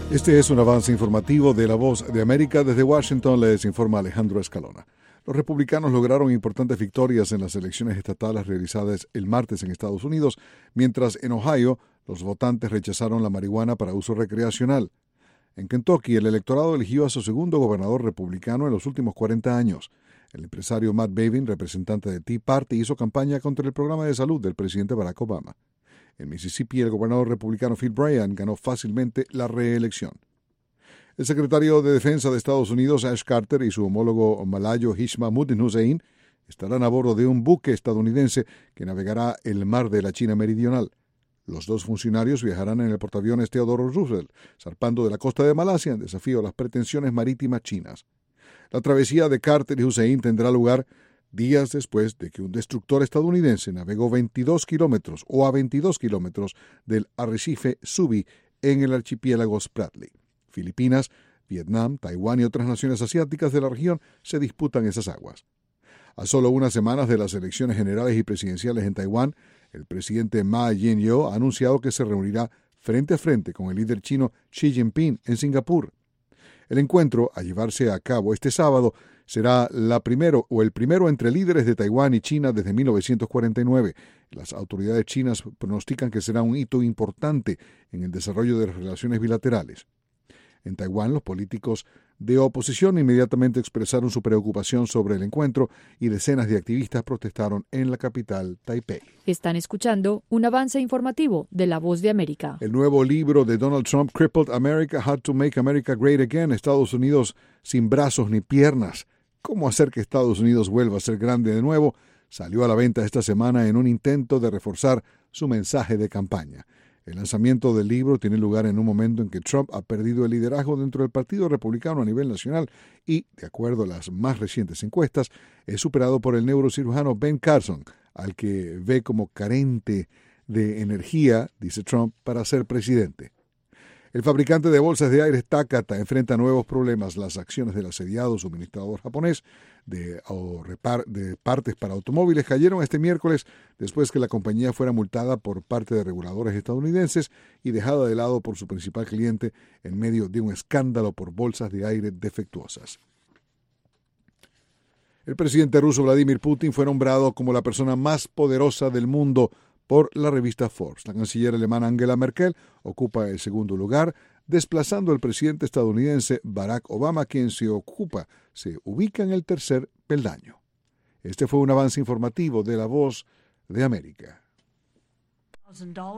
Este es un avance informativo de La Voz de América. Desde Washington les informa Alejandro Escalona. Los republicanos lograron importantes victorias en las elecciones estatales realizadas el martes en Estados Unidos, mientras en Ohio los votantes rechazaron la marihuana para uso recreacional. En Kentucky, el electorado eligió a su segundo gobernador republicano en los últimos 40 años. El empresario Matt Bevin, representante de Tea Party, hizo campaña contra el programa de salud del presidente Barack Obama. En Mississippi, el gobernador republicano Phil Bryant ganó fácilmente la reelección. El secretario de Defensa de Estados Unidos, Ash Carter, y su homólogo malayo Hishmamuddin Hussein estarán a bordo de un buque estadounidense que navegará el mar de la China Meridional. Los dos funcionarios viajarán en el portaaviones Theodore Roosevelt, zarpando de la costa de Malasia en desafío a las pretensiones marítimas chinas. La travesía de Carter y Hussein tendrá lugar días después de que un destructor estadounidense navegó 22 kilómetros del arrecife Subi en el archipiélago Spratly. Filipinas, Vietnam, Taiwán y otras naciones asiáticas de la región se disputan esas aguas. A solo unas semanas de las elecciones generales y presidenciales en Taiwán, el presidente Ma Ying-jeou ha anunciado que se reunirá frente a frente con el líder chino Xi Jinping en Singapur. El encuentro, a llevarse a cabo este sábado, será el primero entre líderes de Taiwán y China desde 1949. Las autoridades chinas pronostican que será un hito importante en el desarrollo de las relaciones bilaterales. En Taiwán, los políticos de oposición inmediatamente expresaron su preocupación sobre el encuentro y decenas de activistas protestaron en la capital, Taipei. Están escuchando un avance informativo de La Voz de América. El nuevo libro de Donald Trump, Crippled America, How to Make America Great Again, Estados Unidos sin brazos ni piernas, cómo hacer que Estados Unidos vuelva a ser grande de nuevo, salió a la venta esta semana en un intento de reforzar su mensaje de campaña. El lanzamiento del libro tiene lugar en un momento en que Trump ha perdido el liderazgo dentro del Partido Republicano a nivel nacional y, de acuerdo a las más recientes encuestas, es superado por el neurocirujano Ben Carson, al que ve como carente de energía, dice Trump, para ser presidente. El fabricante de bolsas de aire Takata enfrenta nuevos problemas. Las acciones del asediado suministrador japonés de partes para automóviles cayeron este miércoles después que la compañía fuera multada por parte de reguladores estadounidenses y dejada de lado por su principal cliente en medio de un escándalo por bolsas de aire defectuosas. El presidente ruso Vladimir Putin fue nombrado como la persona más poderosa del mundo por la revista Forbes. La canciller alemana Angela Merkel ocupa el segundo lugar, desplazando al presidente estadounidense Barack Obama, quien se ubica en el tercer peldaño. Este fue un avance informativo de La Voz de América.